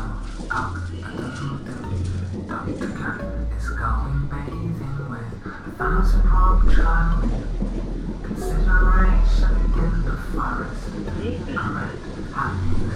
Dr. Cat is going bathing with 1,000 child. Consideration in the forest. Correct. Happy